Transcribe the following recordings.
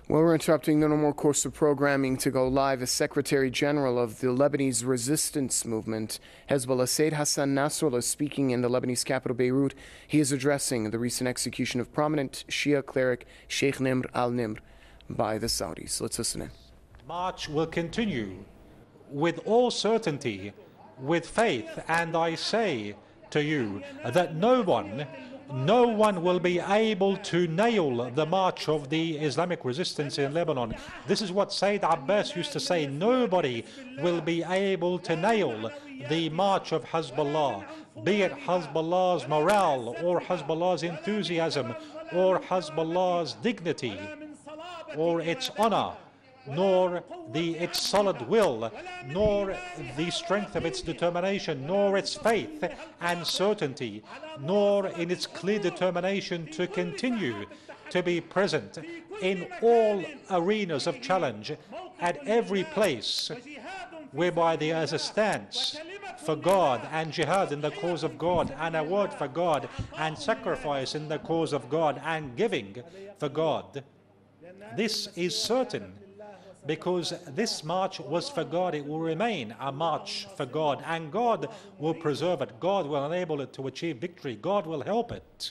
Well, we're interrupting the normal course of programming to go live. As Secretary General of the Lebanese Resistance Movement, Hezbollah, Said Hassan Nasrallah, speaking in the Lebanese capital, Beirut. He is addressing the recent execution of prominent Shia cleric Sheikh Nimr al-Nimr by the Saudis. Let's listen in. March will continue with all certainty, with faith, and I say to you that no one will be able to nail the march of the Islamic resistance in Lebanon. This is what Sayyid Abbas used to say: nobody will be able to nail the march of Hezbollah, be it Hezbollah's morale or Hezbollah's enthusiasm or Hezbollah's dignity or its honor, nor its solid will, nor the strength of its determination, nor its faith and certainty, nor in its clear determination to continue to be present in all arenas of challenge, at every place whereby there is a stance for God and jihad in the cause of God, and a word for God, and sacrifice in the cause of God, and giving for God. This is certain, because this march was for God. It will remain a march for God, and God will preserve it. God will enable it to achieve victory. God will help it.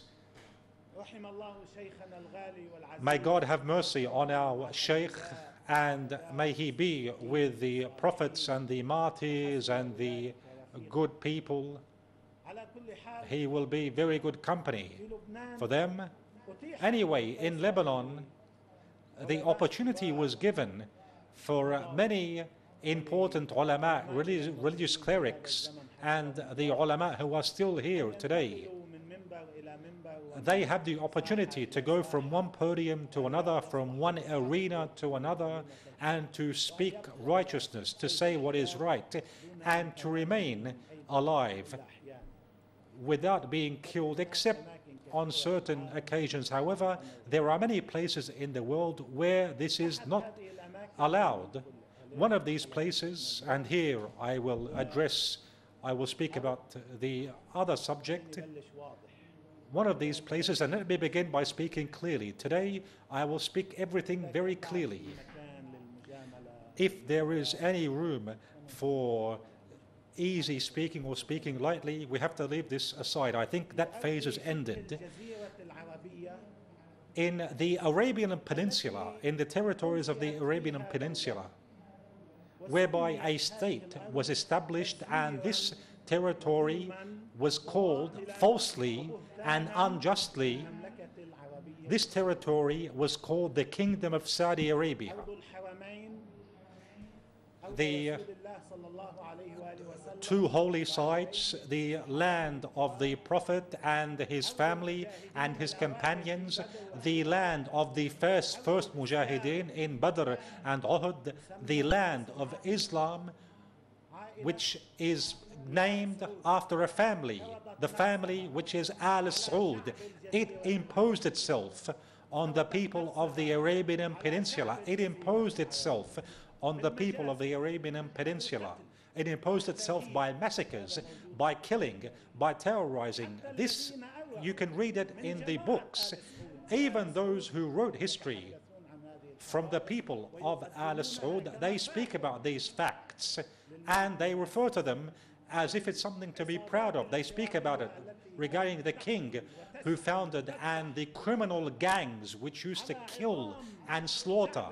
May God have mercy on our Sheikh, and may he be with the prophets and the martyrs and the good people. He will be very good company for them. Anyway, in Lebanon, the opportunity was given for many important ulama, religious clerics, and the ulama who are still here today. They have the opportunity to go from one podium to another, from one arena to another, and to speak righteousness, to say what is right, and to remain alive without being killed, except on certain occasions. However, there are many places in the world where this is not allowed. One of these places, and here I will speak about the other subject. One of these places, and let me begin by speaking clearly. Today, I will speak everything very clearly. If there is any room for easy speaking or speaking lightly, we have to leave this aside. I think that phase is ended. In the Arabian Peninsula, in the territories of the Arabian Peninsula, whereby a state was established, and this territory was called falsely and unjustly, this territory was called the Kingdom of Saudi Arabia. The two holy sites, the land of the Prophet and his family and his companions, the land of the first Mujahideen in Badr and Uhud, the land of Islam, which is named after a family, the family which is Al Saud. It imposed itself on the people of the Arabian Peninsula. It imposed itself on the people of the Arabian Peninsula. It imposed itself by massacres, by killing, by terrorizing. This, you can read it in the books. Even those who wrote history from the people of Al Saud, they speak about these facts, and they refer to them as if it's something to be proud of. They speak about it regarding the king who founded, and the criminal gangs which used to kill and slaughter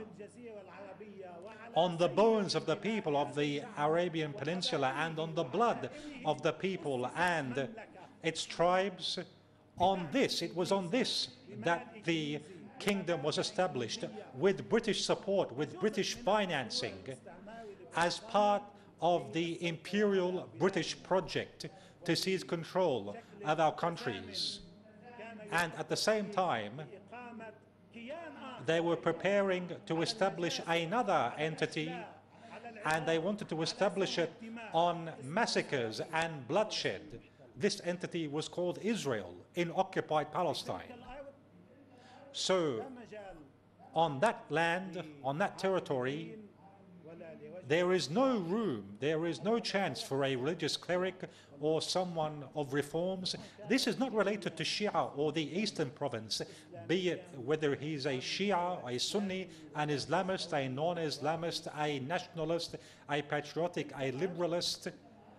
on the bones of the people of the Arabian Peninsula and on the blood of the people and its tribes. On this, it was on this that the kingdom was established, with British support, with British financing, as part of the imperial British project to seize control of our countries. And at the same time, they were preparing to establish another entity, and they wanted to establish it on massacres and bloodshed. This entity was called Israel in occupied Palestine. So on that land, on that territory, There is no room, there is no chance for a religious cleric or someone of reforms. This is not related to Shia or the Eastern Province, be it whether he's a Shia, a Sunni, an Islamist, a non-Islamist, a nationalist, a patriotic, a liberalist.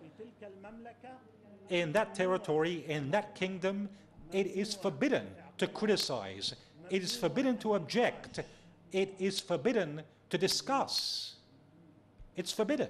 In that territory, in that kingdom, it is forbidden to criticize. It is forbidden to object. It is forbidden to discuss. It's forbidden.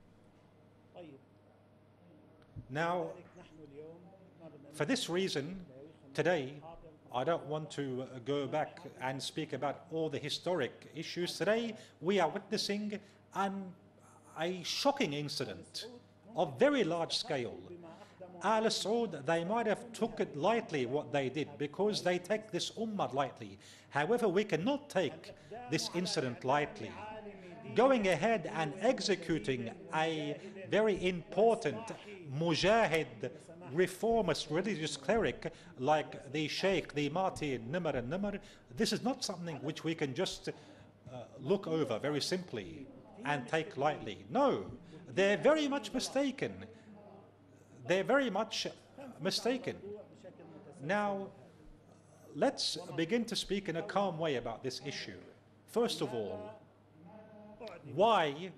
Now, for this reason, today, I don't want to go back and speak about all the historic issues. Today, we are witnessing a shocking incident of very large scale. Al Saud, they might have took it lightly what they did because they take this ummah lightly. However, we cannot take this incident lightly. Going ahead and executing a very important mujahid, reformist religious cleric like the Sheikh, the Marti Nimr al-Nimr, this is not something which we can just look over very simply and take lightly. No, they're very much mistaken. They're very much mistaken. Now, let's begin to speak in a calm way about this issue. First of all, why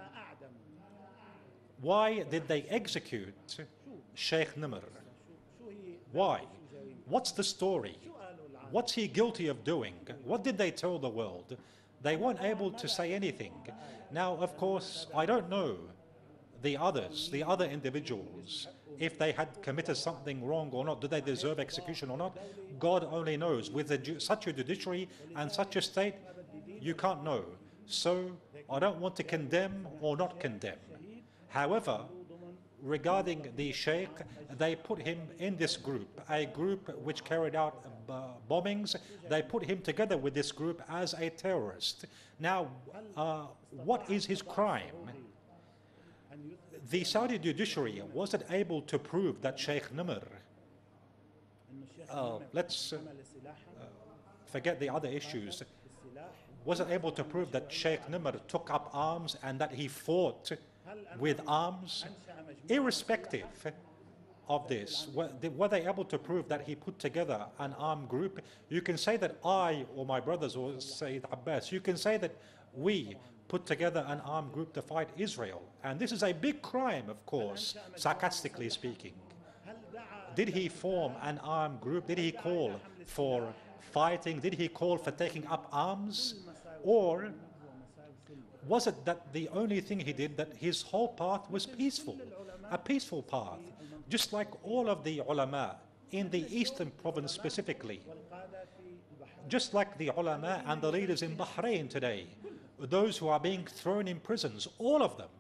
did they execute Sheikh Nimr? Why? What's the story? What's he guilty of doing? What did they tell the world? They weren't able to say anything. Now, of course, I don't know the others, the other individuals, if they had committed something wrong or not. Do they deserve execution or not? God only knows. With such a judiciary and such a state, you can't know. So I don't want to condemn or not condemn. However, regarding the Sheikh, they put him in this group, a group which carried out bombings. They put him together with this group as a terrorist. Now, what is his crime? The Saudi judiciary wasn't able to prove that Sheikh Nimr, let's forget the other issues, wasn't able to prove that Sheikh Nimr took up arms and that he fought with arms. Irrespective of this, were they able to prove that he put together an armed group? You can say that I or my brothers or Sayyid Abbas, you can say that we put together an armed group to fight Israel. And this is a big crime, of course, sarcastically speaking. Did he form an armed group? Did he call for fighting? Did he call for taking up arms? Or was it that the only thing he did, that his whole path was peaceful, a peaceful path, just like all of the ulama in the Eastern Province specifically, just like the ulama and the leaders in Bahrain today, those who are being thrown in prisons, all of them.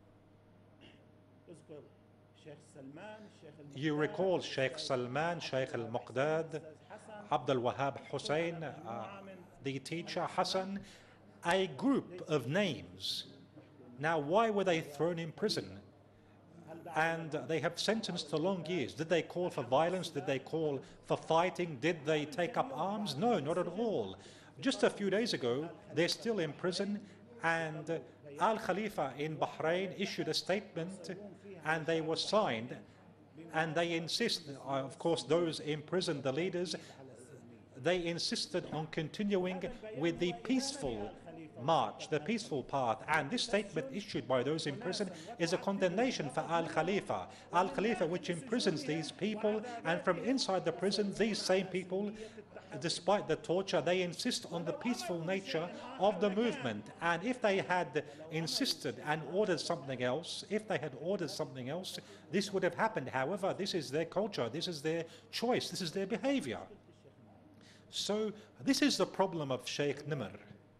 You recall Sheikh Salman, Sheikh al-Muqdad, Abdul Wahab Hussein, the teacher Hassan, a group of names. Now, why were they thrown in prison? And they have sentenced to long years. Did they call for violence? Did they call for fighting? Did they take up arms? No, not at all. Just a few days ago, they're still in prison, and Al Khalifa in Bahrain issued a statement, and they were signed, and they insist, of course, those in prison, the leaders, they insisted on continuing with the peaceful march, the peaceful path. And this statement issued by those in prison is a condemnation for Al Khalifa. Al Khalifa, which imprisons these people, and from inside the prison, these same people, despite the torture, they insist on the peaceful nature of the movement. And if they had insisted and ordered something else, this would have happened. However, this is their culture, this is their choice, this is their behavior. So this is the problem of Sheikh Nimr.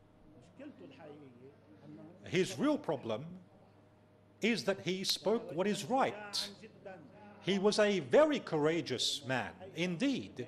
His real problem is that he spoke what is right. He was a very courageous man, indeed.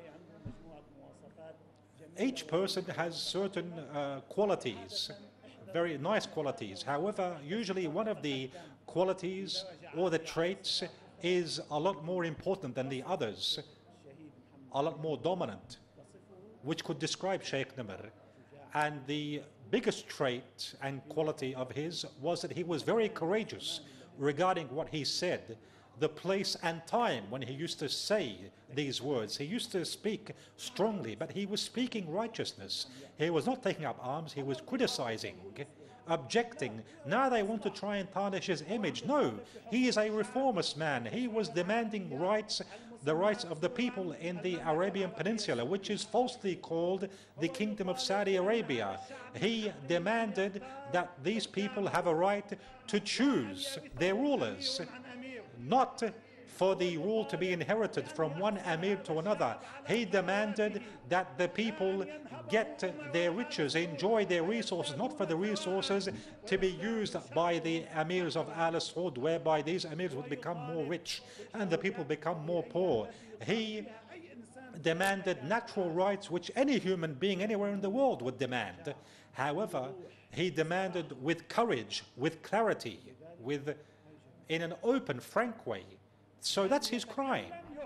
Each person has certain qualities, very nice qualities. However, usually one of the qualities or the traits is a lot more important than the others, a lot more dominant, which could describe Sheikh Nimr. And the biggest trait and quality of his was that he was very courageous regarding what he said, the place and time when he used to say these words. He used to speak strongly, but he was speaking righteousness. He was not taking up arms, he was criticizing, objecting. Now they want to try and tarnish his image. No, he is a reformist man. He was demanding rights, the rights of the people in the Arabian Peninsula, which is falsely called the Kingdom of Saudi Arabia. He demanded that these people have a right to choose their rulers, not for the rule to be inherited from one emir to another. He demanded that the people get their riches, enjoy their resources, not for the resources to be used by the emirs of Al Saud, whereby these emirs would become more rich and the people become more poor. He demanded natural rights which any human being anywhere in the world would demand. However, he demanded with courage, with clarity, in an open, frank way. So that's his crime.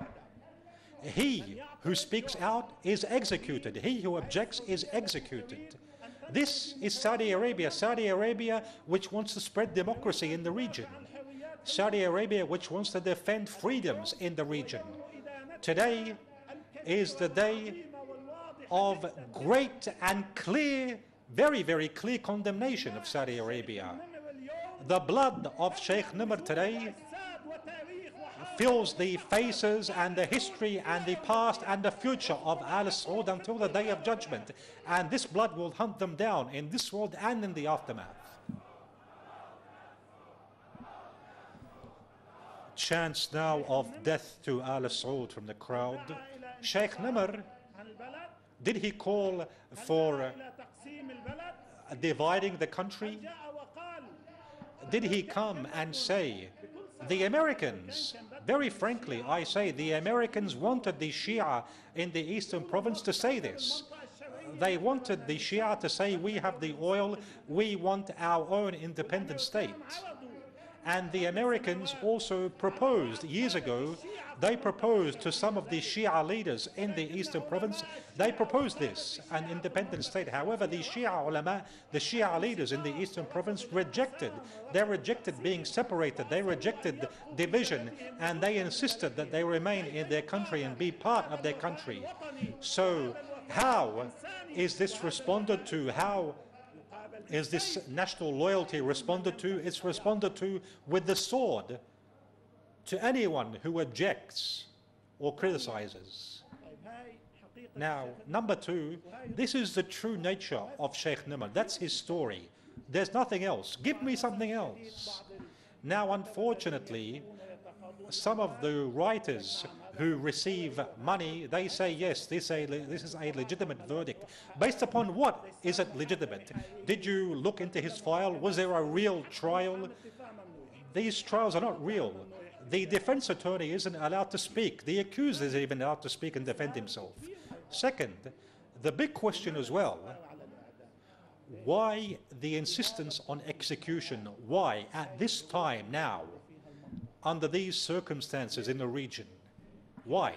He who speaks out is executed. He who objects is executed. This is Saudi Arabia which wants to spread democracy in the region. Saudi Arabia which wants to defend freedoms in the region. Today is the day of great and clear, very, very clear condemnation of Saudi Arabia. The blood of Sheikh Nimr today fills the faces and the history and the past and the future of Al Saud until the day of judgment. And this blood will hunt them down in this world and in the aftermath. Chants now of death to Al Saud from the crowd. Sheikh Nimr, did he call for dividing the country? Did he come and say, the Americans, very frankly, I say, the Americans wanted the Shia in the eastern province to say this. They wanted the Shia to say, we have the oil, we want our own independent state. And the Americans also proposed, years ago, they proposed to some of the Shia leaders in the eastern province, they proposed this, an independent state. However, the Shia ulama, the Shia leaders in the eastern province rejected. They rejected being separated, they rejected division, and they insisted that they remain in their country and be part of their country. So how is this responded to? How is this national loyalty responded to? It's responded to with the sword to anyone who objects or criticizes. Now, number two, this is the true nature of Sheikh Nimr. That's his story. There's nothing else. Give me something else. Now, unfortunately, some of the writers who receive money, they say, yes, this is a legitimate verdict. Based upon what is it legitimate? Did you look into his file? Was there a real trial? These trials are not real. The defense attorney isn't allowed to speak. The accused isn't even allowed to speak and defend himself. Second, the big question as well, why the insistence on execution? Why at this time now, under these circumstances in the region? Why?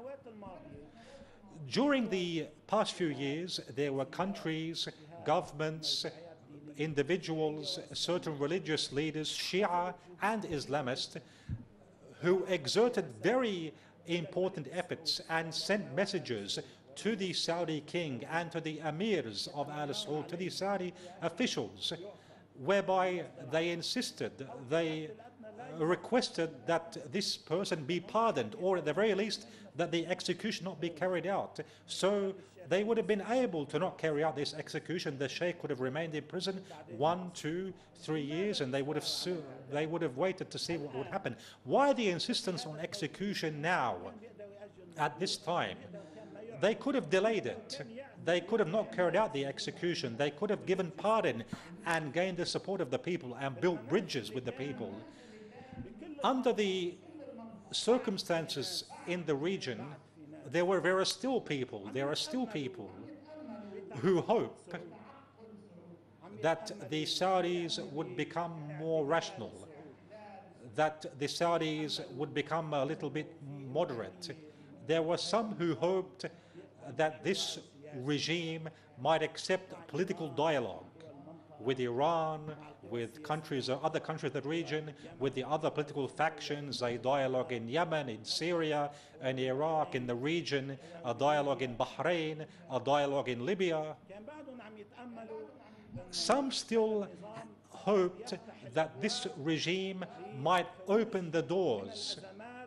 During the past few years, there were countries, governments, individuals, certain religious leaders, Shia and Islamist, who exerted very important efforts and sent messages to the Saudi king and to the emirs of Al Saud, to the Saudi officials, whereby they insisted, they requested that this person be pardoned, or at the very least that the execution not be carried out. So they would have been able to not carry out this execution. The sheikh would have remained in prison 1, 2, 3 years, and they would have waited to see what would happen. Why the insistence on execution now, at this time? They could have delayed it. They could have not carried out the execution. They could have given pardon and gained the support of the people and built bridges with the people. Under the circumstances in the region, there are still people who hope that the Saudis would become more rational, that the Saudis would become a little bit moderate. There were some who hoped that this regime might accept political dialogue. with Iran, with countries, other countries in the region, with the other political factions, a dialogue in Yemen, in Syria, in Iraq, in the region, a dialogue in Bahrain, a dialogue in Libya. Some still hoped that this regime might open the doors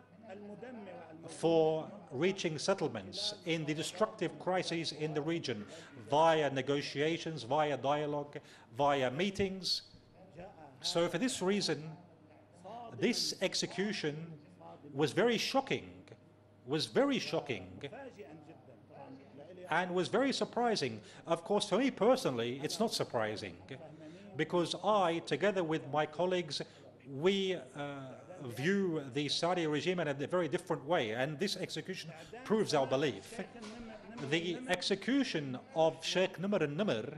for reaching settlements in the destructive crises in the region via negotiations, via dialogue, via meetings. So for this reason, this execution was very shocking, and was very surprising. Of course, for me personally, it's not surprising, because I, together with my colleagues, we view the Saudi regime in a very different way, and this execution proves our belief. The execution of Sheikh Nimr al-Nimr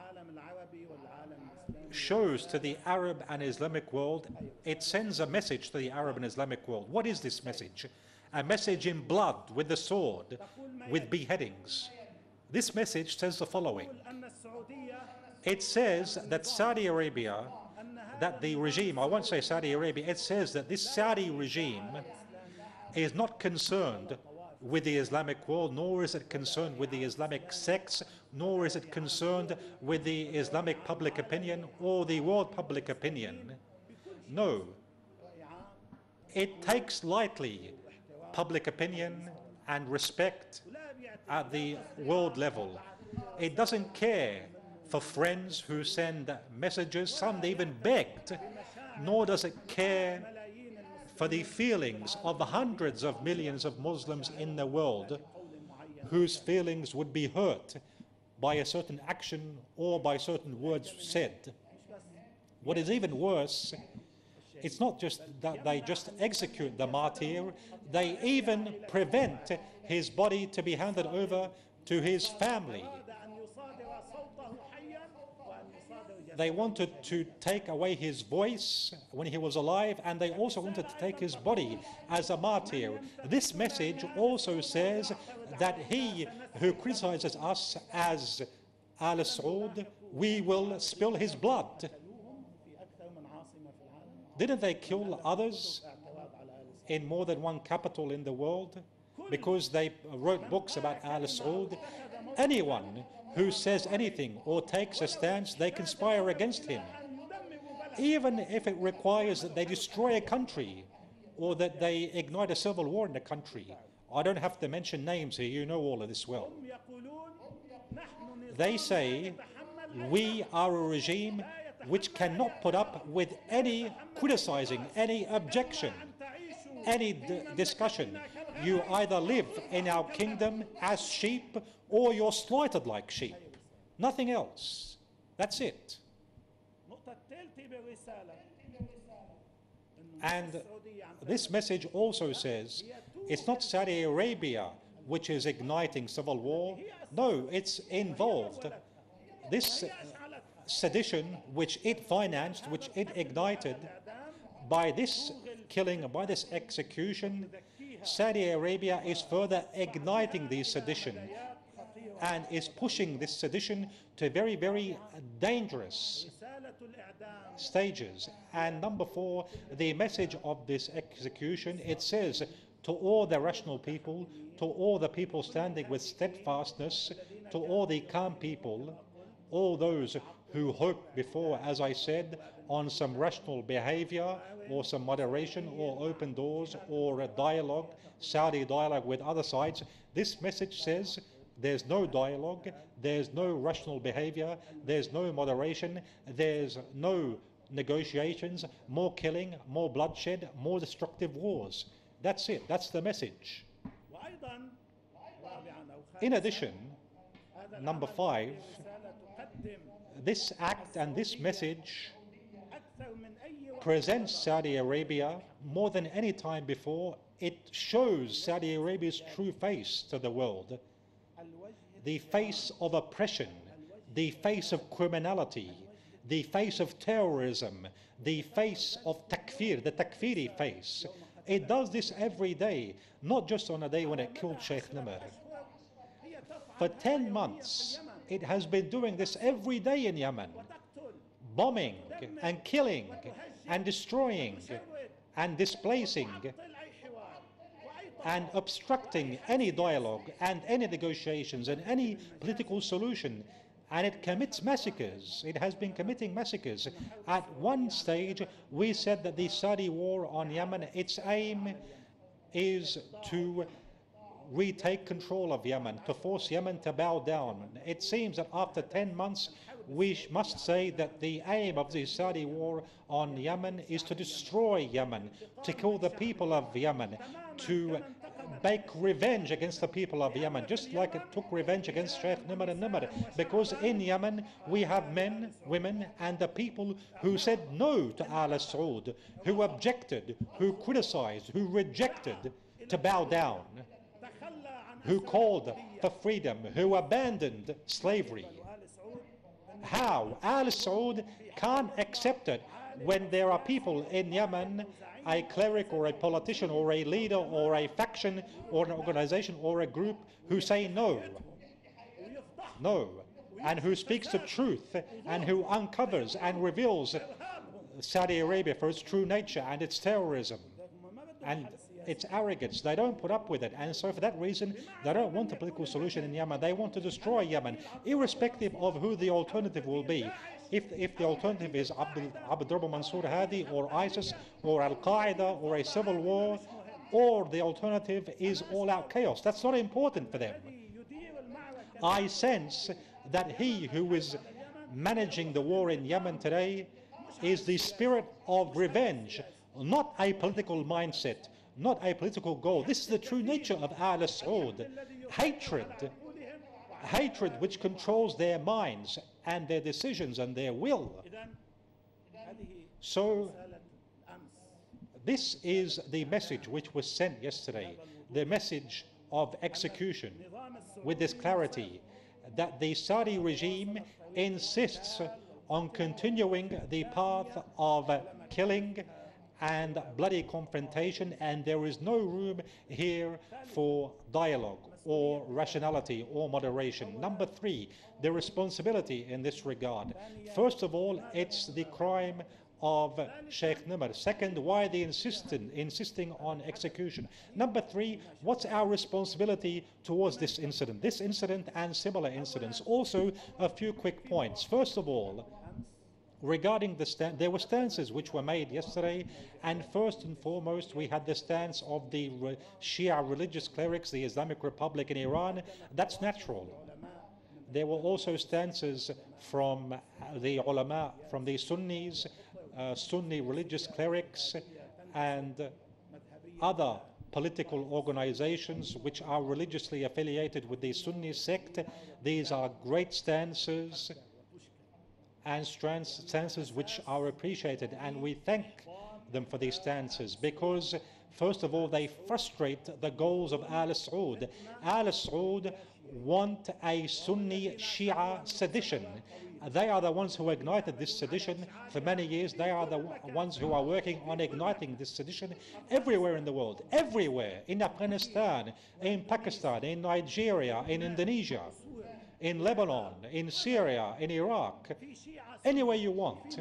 shows to the Arab and Islamic world, it sends a message to the Arab and Islamic world. What is this message? A message in blood, with the sword, with beheadings. This message says the following. It says that Saudi Arabia, that the regime, I won't say Saudi Arabia, it says that this Saudi regime is not concerned with the Islamic world, nor is it concerned with the Islamic sects, nor is it concerned with the Islamic public opinion or the world public opinion. No. It takes lightly public opinion and respect at the world level. It doesn't care for friends who send messages, some even begged, nor does it care for the feelings of the hundreds of millions of Muslims in the world whose feelings would be hurt by a certain action or by certain words said. What is even worse, it's not just that they just execute the martyr, they even prevent his body to be handed over to his family. They wanted to take away his voice when he was alive, and they also wanted to take his body as a martyr. This message also says that he who criticizes us as Al Saud, we will spill his blood. Didn't they kill others in more than one capital in the world because they wrote books about Al Saud? Anyone who says anything or takes a stance, they conspire against him. Even if it requires that they destroy a country or that they ignite a civil war in the country. I don't have to mention names here, you know all of this well. They say, we are a regime which cannot put up with any criticizing, any objection, any discussion. You either live in our kingdom as sheep or you're slaughtered like sheep. Nothing else. That's it. And this message also says it's not Saudi Arabia which is igniting civil war. No, it's involved. This sedition which it financed, which it ignited, by this killing, by this execution, Saudi Arabia is further igniting the sedition and is pushing this sedition to very, very dangerous stages. And number 4, the message of this execution, it says to all the rational people, to all the people standing with steadfastness, to all the calm people, all those who hope before, as I said, on some rational behavior or some moderation or open doors or a dialogue, Saudi dialogue with other sides. This message says there's no dialogue, there's no rational behavior, there's no moderation, there's no negotiations, more killing, more bloodshed, more destructive wars. That's it, that's the message. In addition, number 5, this act and this message presents Saudi Arabia more than any time before. It shows Saudi Arabia's true face to the world. The face of oppression, the face of criminality, the face of terrorism, the face of takfir, the takfiri face. It does this every day, not just on a day when it killed Sheikh Nimr. For 10 months, it has been doing this every day in Yemen. bombing and killing and destroying and displacing and obstructing any dialogue and any negotiations and any political solution. And it commits massacres. It has been committing massacres. At one stage, we said that the Saudi war on Yemen, its aim is to retake control of Yemen, to force Yemen to bow down. It seems that after 10 months, we must say that the aim of the Saudi war on Yemen is to destroy Yemen, to kill the people of Yemen, to make revenge against the people of Yemen, just like it took revenge against Sheikh Nimr al-Nimr. Because in Yemen, we have men, women, and the people who said no to Al Saud, who objected, who criticized, who rejected to bow down, who called for freedom, who abandoned slavery. How? Al Saud can't accept it when there are people in Yemen, a cleric or a politician or a leader or a faction or an organization or a group who say no, no, and who speaks the truth and who uncovers and reveals Saudi Arabia for its true nature and its terrorism and its arrogance. They don't put up with it, and so for that reason they don't want a political solution in Yemen. They want to destroy Yemen, irrespective of who the alternative will be. If the alternative is Abdurrahman Mansour Hadi or ISIS or Al-Qaeda or a civil war, or the alternative is all-out chaos, that's not important for them. I sense that he who is managing the war in Yemen today is the spirit of revenge, not a political mindset, not a political goal. This is the true nature of Al Saud. Hatred which controls their minds and their decisions and their will. So this is the message which was sent yesterday, the message of execution, with this clarity that the Saudi regime insists on continuing the path of killing and bloody confrontation, and there is no room here for dialogue or rationality or moderation. Number three, the responsibility in this regard. First of all, it's the crime of Sheikh Nimr. Second, why the insisting on execution? Number three, what's our responsibility towards this incident and similar incidents? Also, a few quick points. First of all, regarding there were stances which were made yesterday, and first and foremost we had the stance of the Shia religious clerics, the Islamic Republic in Iran. That's natural. There were also stances from the ulama, from the Sunnis, Sunni religious clerics, and other political organizations which are religiously affiliated with the Sunni sect. These are great stances and stances which are appreciated, and we thank them for these stances because, first of all, they frustrate the goals of Al Saud. Al Saud want a Sunni Shia sedition. They are the ones who ignited this sedition for many years. They are the ones who are working on igniting this sedition everywhere in the world, everywhere, in Afghanistan, in Pakistan, in Nigeria, in Indonesia, in Lebanon, in Syria, in Iraq, anywhere you want.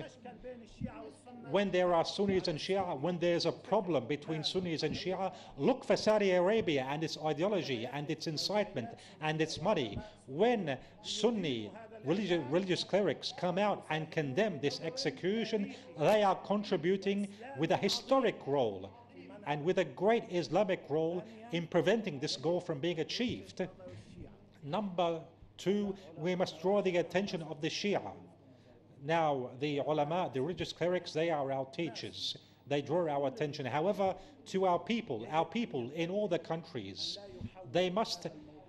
When there are Sunnis and Shia, when there's a problem between Sunnis and Shia, look for Saudi Arabia and its ideology and its incitement and its money. When Sunni religious clerics come out and condemn this execution, they are contributing with a historic role and with a great Islamic role in preventing this goal from being achieved. Number two, we must draw the attention of the Shia. Now, the ulama, the religious clerics, they are our teachers. They draw our attention. However, to our people in all the countries, they must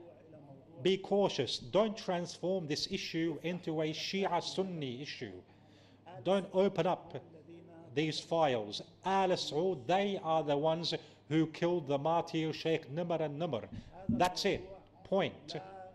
be cautious. Don't transform this issue into a Shia-Sunni issue. Don't open up these files. Al Saud, they are the ones who killed the martyr Sheikh Nimr al-Nimr. That's it. Point.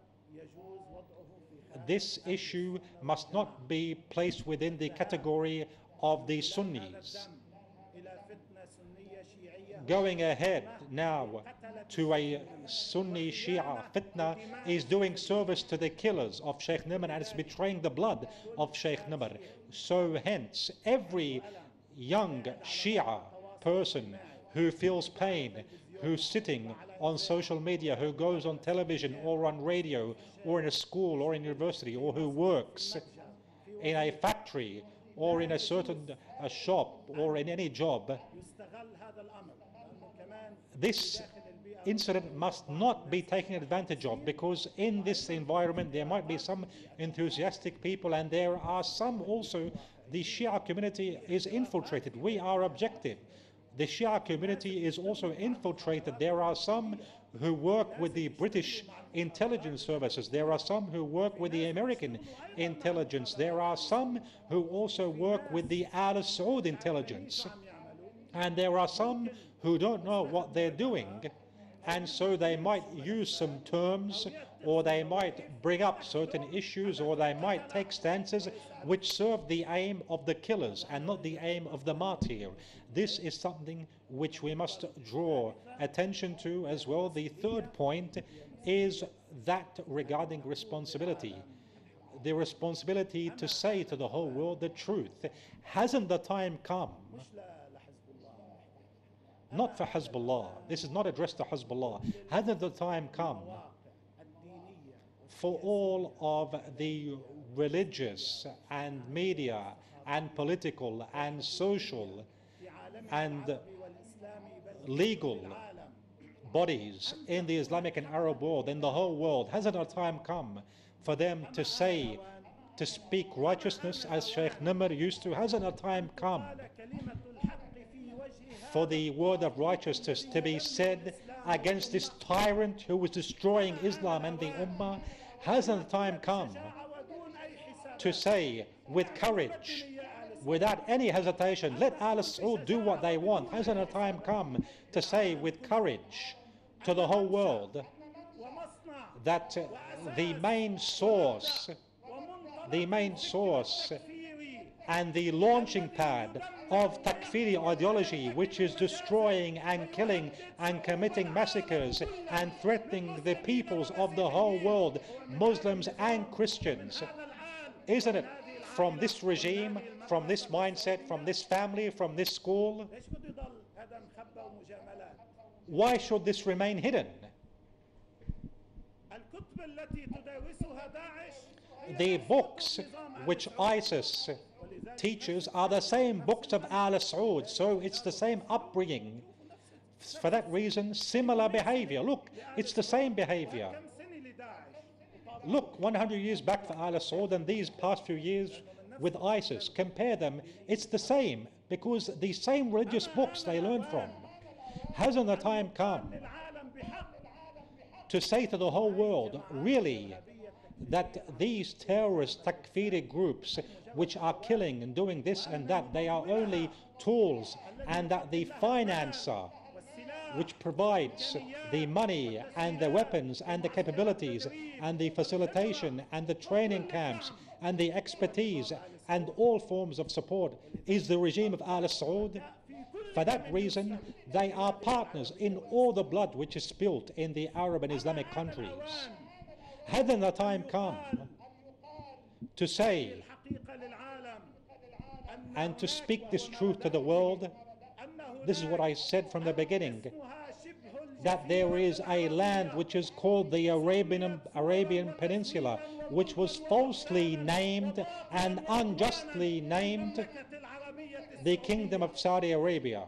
This issue must not be placed within the category of the Sunnis. going ahead now to a Sunni Shia fitna is doing service to the killers of Sheikh Nimr, and it's betraying the blood of Sheikh Nimr. So hence, every young Shia person who feels pain, who's sitting on social media, who goes on television or on radio or in a school or in university, or who works in a factory or in a certain shop or in any job, this incident must not be taken advantage of, because in this environment there might be some enthusiastic people, and there are some also, the Shia community is infiltrated. We are objective. The Shia community is also infiltrated. There are some who work with the British intelligence services. There are some who work with the American intelligence. There are some who also work with the Al Saud intelligence. And there are some who don't know what they're doing, and so they might use some terms, or they might bring up certain issues, or they might take stances which serve the aim of the killers and not the aim of the martyr. This is something which we must draw attention to as well. The third point is that regarding responsibility. The responsibility to say to the whole world the truth. Hasn't the time come? Not for Hezbollah. This is not addressed to Hezbollah. Hasn't the time come for all of the religious and media and political and social and legal bodies in the Islamic and Arab world, in the whole world, hasn't a time come for them to say, to speak righteousness as Sheikh Nimr used to? Hasn't a time come for the word of righteousness to be said against this tyrant who was destroying Islam and the Ummah? Hasn't the time come to say with courage, without any hesitation, let Al Saud do what they want? Hasn't the time come to say with courage to the whole world that the main source and the launching pad of Takfiri ideology, which is destroying and killing and committing massacres and threatening the peoples of the whole world, Muslims and Christians, isn't it from this regime, from this mindset, from this family, from this school? Why should this remain hidden? The books which ISIS teaches are the same books of Al Saud, so it's the same upbringing. For that reason, similar behavior. Look, it's the same behavior. Look, 100 years back for Al Saud and these past few years with ISIS. Compare them. It's the same, because the same religious books they learn from. Hasn't the time come to say to the whole world, really, that these terrorist Takfiri groups which are killing and doing this and that, they are only tools, and that the financer which provides the money and the weapons and the capabilities and the facilitation and the training camps and the expertise and all forms of support is the regime of Al Saud? For that reason, they are partners in all the blood which is spilt in the Arab and Islamic countries. Hasn't the time come to say and to speak this truth to the world? This is what I said from the beginning, that there is a land which is called the Arabian Peninsula, which was falsely named and unjustly named the Kingdom of Saudi Arabia,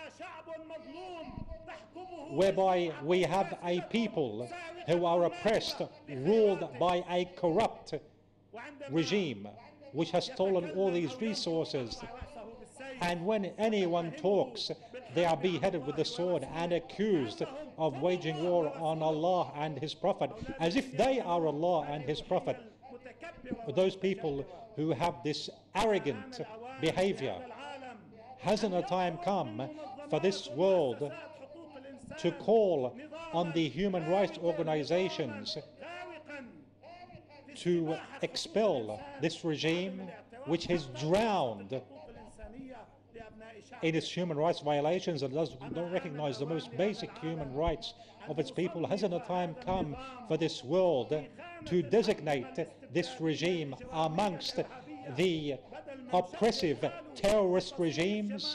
whereby we have a people who are oppressed, ruled by a corrupt regime which has stolen all these resources. And when anyone talks, they are beheaded with the sword and accused of waging war on Allah and His Prophet, as if they are Allah and His Prophet. Those people who have this arrogant behavior, hasn't a time come for this world to call on the human rights organizations to expel this regime which has drowned in its human rights violations and does not recognize the most basic human rights of its people? Hasn't the time come for this world to designate this regime amongst the oppressive terrorist regimes?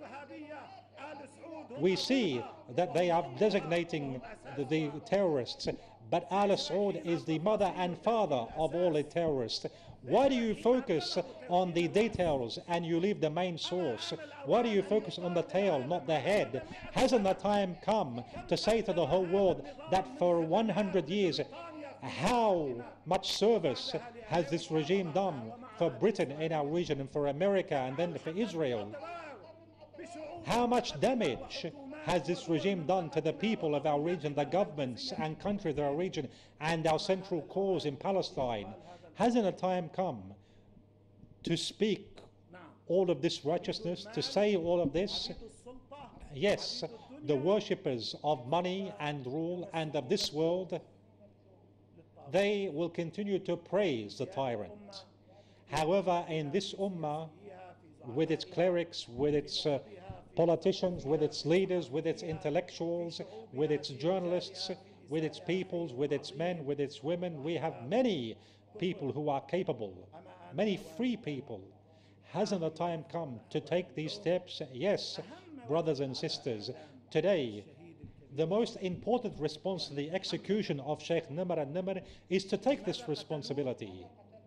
We see that they are designating the terrorists, but Al Saud is the mother and father of all the terrorists. Why do you focus on the details and you leave the main source? Why do you focus on the tail, not the head? Hasn't the time come to say to the whole world that for 100 years, how much service has this regime done for Britain in our region and for America and then for Israel? How much damage has this regime done to the people of our region, the governments and countries of our region, and our central cause in Palestine? Hasn't a time come to speak all of this righteousness, to say all of this? Yes, the worshippers of money and rule and of this world, they will continue to praise the tyrant. However, in this ummah, with its clerics, with its politicians, with its leaders, with its intellectuals, with its journalists, with its peoples, with its men, with its women, we have many people who are capable, many free people. Hasn't the time come to take these steps? Yes, brothers and sisters. Today, the most important response to the execution of Sheikh Nimr al-Nimr is to take this responsibility.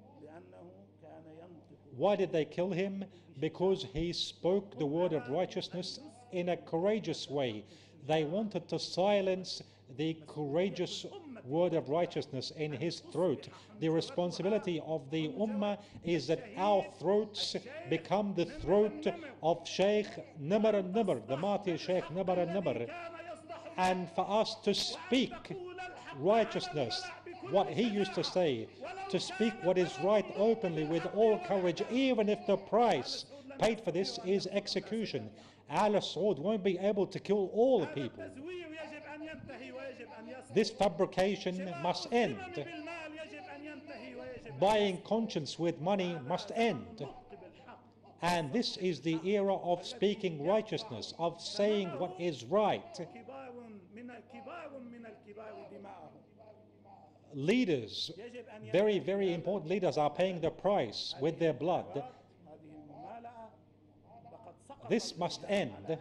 Why did they kill him? Because he spoke the word of righteousness in a courageous way. They wanted to silence the courageous word of righteousness in his throat. The responsibility of the ummah is that our throats become the throat of Sheikh Nimr al-Nimr, the martyr Sheikh Nimr al-Nimr, and for us to speak righteousness, what he used to say, to speak what is right openly with all courage, even if the price paid for this is execution. Al Saud won't be able to kill all the people. This fabrication must end. Buying conscience with money must end. And this is the era of speaking righteousness, of saying what is right. Leaders, very, very important leaders, are paying the price with their blood. This must end.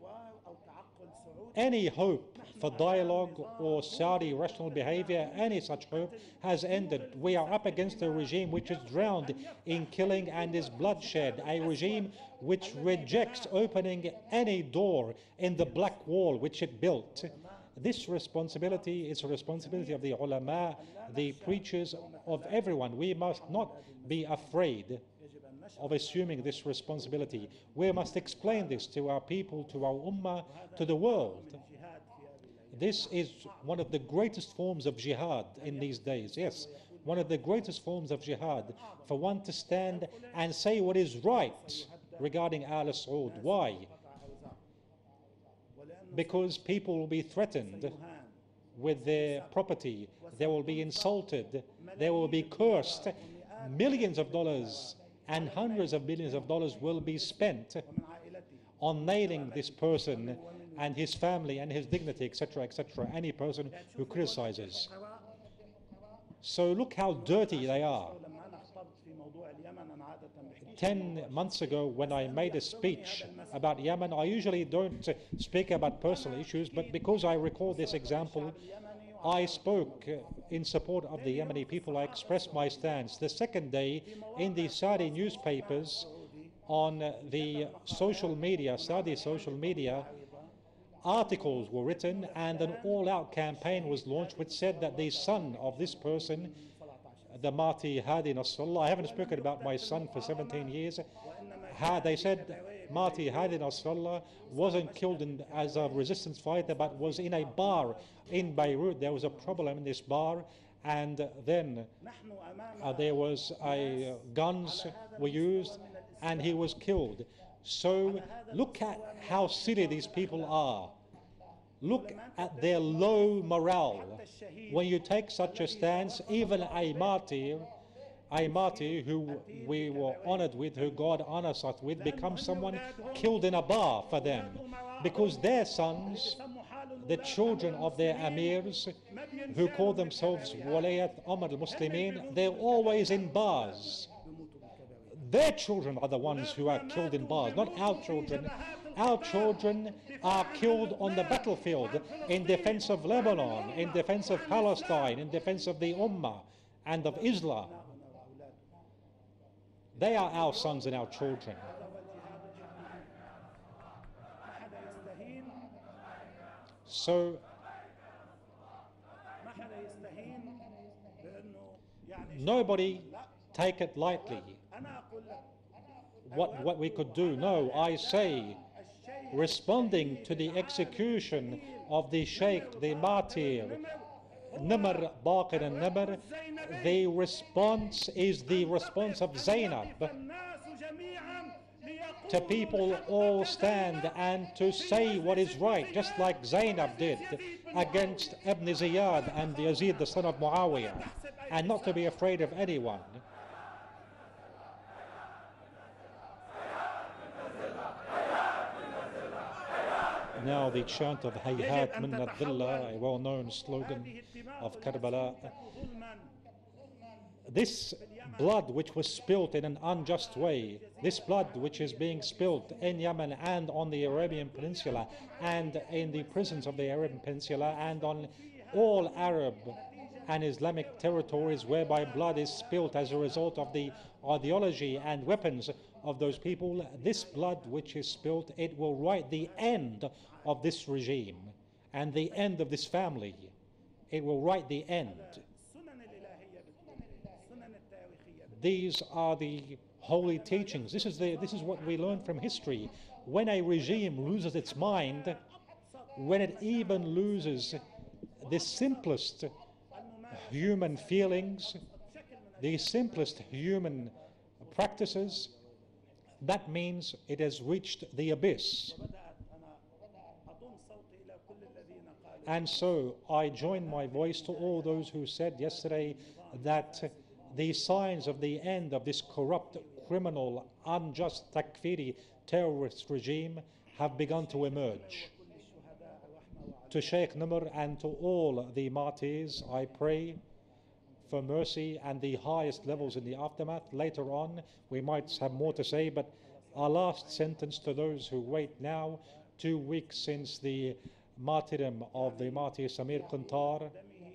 Any hope for dialogue or Saudi rational behavior, any such hope has ended. We are up against a regime which is drowned in killing and is bloodshed, a regime which rejects opening any door in the black wall which it built. This responsibility is a responsibility of the ulama, the preachers, of everyone. We must not be afraid of assuming this responsibility. We must explain this to our people, to our ummah, to the world. This is one of the greatest forms of jihad in these days. Yes, one of the greatest forms of jihad, for one to stand and say what is right regarding Al Saud. Why? Because people will be threatened with their property, they will be insulted, they will be cursed. Millions of dollars and hundreds of millions of dollars will be spent on nailing this person and his family and his dignity, etc., etc., any person who criticizes. So look how dirty they are. 10 months ago, when I made a speech about Yemen, I usually don't speak about personal issues, but because I recall this example, I spoke in support of the Yemeni people. I expressed my stance. The second day, in the Saudi newspapers, on the social media, Saudi social media, articles were written and an all-out campaign was launched which said that the son of this person, the Marty Hadi Nasrallah, I haven't spoken about my son for 17 years, they said Marty Hadi Nasrallah wasn't killed as a resistance fighter, but was in a bar in Beirut. There was a problem in this bar, and then there was guns were used, and he was killed. So look at how silly these people are. Look at their low morale. When you take such a stance, even a martyr, a martyr who we were honored with, who God honors us with, becomes someone killed in a bar for them, because their sons, the children of their amirs, who call themselves Walayat Umar al-Muslimin, they're always in bars. Their children are the ones who are killed in bars, not our children. Our children are killed on the battlefield in defense of Lebanon, in defense of Palestine, in defense of the Ummah and of Islam. They are our sons and our children. So nobody take it lightly. What we could do. No, I say, responding to the execution of the Sheikh, the martyr, Nimr Baqir al-Nimr, the response is the response of Zainab. To people all stand and to say what is right, just like Zainab did against Ibn Ziyad and Yazid, the son of Muawiyah, and not to be afraid of anyone. Now the chant of Hayhat Minna Dhilla, a well-known slogan of Karbala. This blood which was spilt in an unjust way, this blood which is being spilt in Yemen and on the Arabian Peninsula and in the prisons of the Arabian Peninsula and on all Arab and Islamic territories whereby blood is spilt as a result of the ideology and weapons of those people, this blood which is spilt, it will write the end of this regime and the end of this family. It will write the end. These are the holy teachings. This is what we learn from history. When a regime loses its mind, when it even loses the simplest human feelings, the simplest human practices, that means it has reached the abyss. And so I join my voice to all those who said yesterday that the signs of the end of this corrupt, criminal, unjust, takfiri, terrorist regime have begun to emerge. To Sheikh Nimr and to all the martyrs, I pray for mercy and the highest levels in the aftermath. Later on, we might have more to say, but our last sentence to those who wait now, 2 weeks since the martyrdom of the martyr Samir Qantar,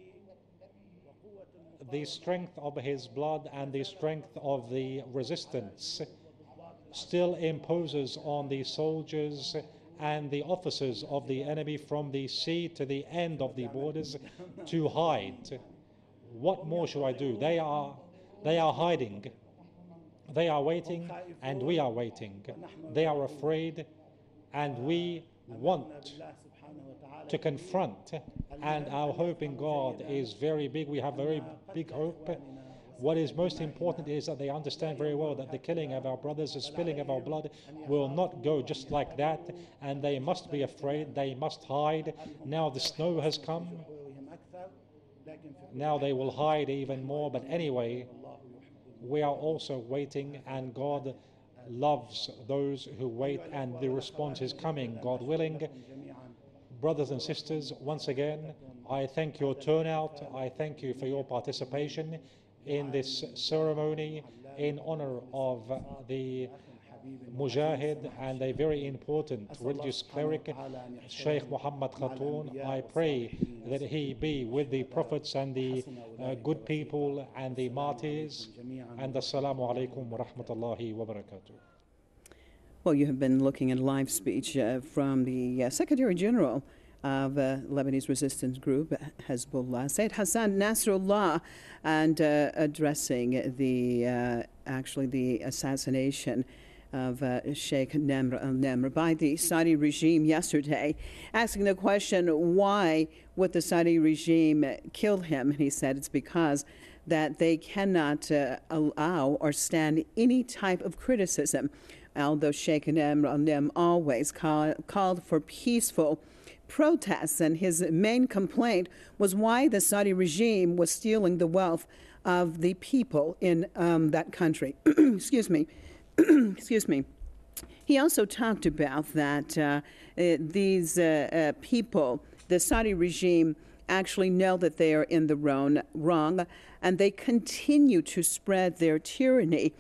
the strength of his blood and the strength of the resistance still imposes on the soldiers and the officers of the enemy from the sea to the end of the borders to hide. What more should I do? They are hiding. They are waiting and we are waiting. They are afraid and we want to confront, and our hope in God is very big. We have very big hope. What is most important is that they understand very well that the killing of our brothers, the spilling of our blood will not go just like that, and they must be afraid, they must hide. Now the snow has come, now they will hide even more, but anyway, we are also waiting, and God loves those who wait, and the response is coming, God willing. Brothers and sisters, once again, I thank your turnout. I thank you for your participation in this ceremony in honor of the Mujahid and a very important religious cleric, Sheikh Muhammad Khatoon. I pray that he be with the prophets and the good people and the martyrs. And Assalamu alaikum wa rahmatullahi wa barakatuh. Well, you have been looking at a live speech from the Secretary General of Lebanese Resistance Group, Hezbollah, Sayyid Hassan Nasrallah, and addressing the the assassination of Sheikh Nimr al-Nimr by the Saudi regime yesterday, asking the question, why would the Saudi regime kill him? And he said it's because that they cannot allow or stand any type of criticism. Although Sheikh Nimr al-Nimr always called for peaceful protests, and his main complaint was why the Saudi regime was stealing the wealth of the people in that country. Excuse me. Excuse me. He also talked about that these people, the Saudi regime, actually know that they are in the wrong, and they continue to spread their tyranny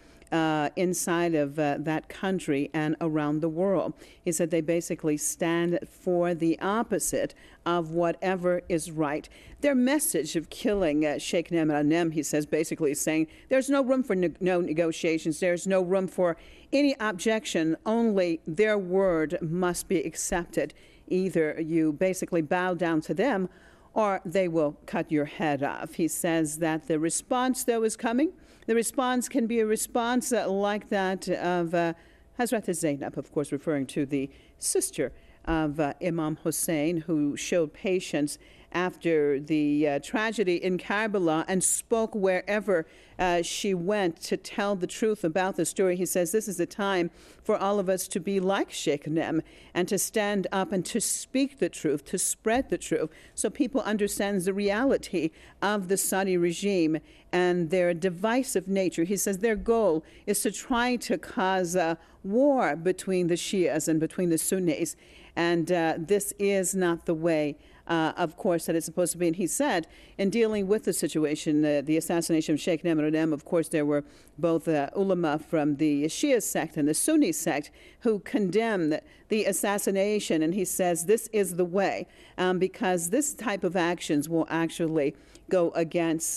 inside of that country and around the world. He said they basically stand for the opposite of whatever is right. Their message of killing Sheikh Nemr al-Nem, he says, basically is saying there's no room for no negotiations, there's no room for any objection, only their word must be accepted. Either you basically bow down to them or they will cut your head off. He says that the response, though, is coming. The response can be a response like that of Hazrat Zainab, of course, referring to the sister of Imam Hussein, who showed patience after the tragedy in Karbala and spoke wherever she went to tell the truth about the story. He says this is a time for all of us to be like Sheikh Nem and to stand up and to speak the truth, to spread the truth, so people understand the reality of the Saudi regime and their divisive nature. He says their goal is to try to cause war between the Shias and between the Sunnis, and this is not the way of course, that it's supposed to be. And he said, in dealing with the situation, the assassination of Sheikh Nemr al-Nem, of course, there were both ulama from the Shia sect and the Sunni sect who condemned the assassination. And he says this is the way, because this type of actions will actually go against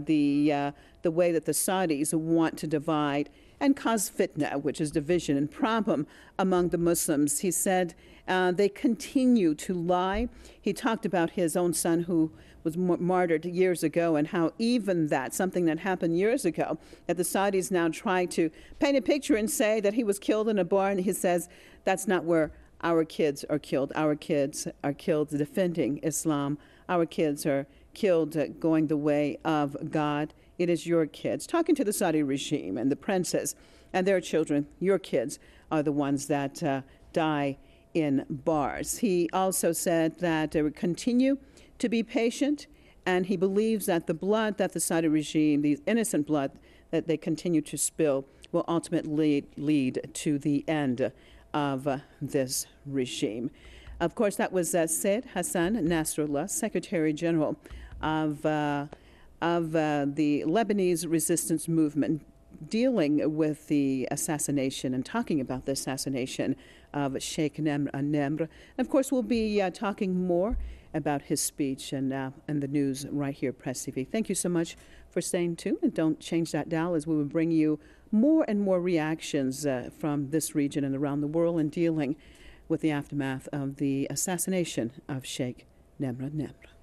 the way that the Saudis want to divide and cause fitna, which is division and problem among the Muslims. He said they continue to lie. He talked about his own son who was martyred years ago, and how even that, something that happened years ago, that the Saudis now try to paint a picture and say that he was killed in a barn. He says that's not where our kids are killed. Our kids are killed defending Islam. Our kids are killed going the way of God. It is your kids. Talking to the Saudi regime and the princes and their children, your kids are the ones that die in bars. He also said that they would continue to be patient, and he believes that the blood that the Saudi regime, the innocent blood that they continue to spill, will ultimately lead to the end of this regime. Of course, that was Said Hassan Nasrallah, Secretary General of the Lebanese resistance movement, dealing with the assassination and talking about the assassination of Sheikh Nemr al-Nem. And of course, we'll be talking more about his speech and the news right here at Press TV. Thank you so much for staying tuned, and don't change that dial as we will bring you more and more reactions from this region and around the world, and dealing with the aftermath of the assassination of Sheikh Nemr al-Nem.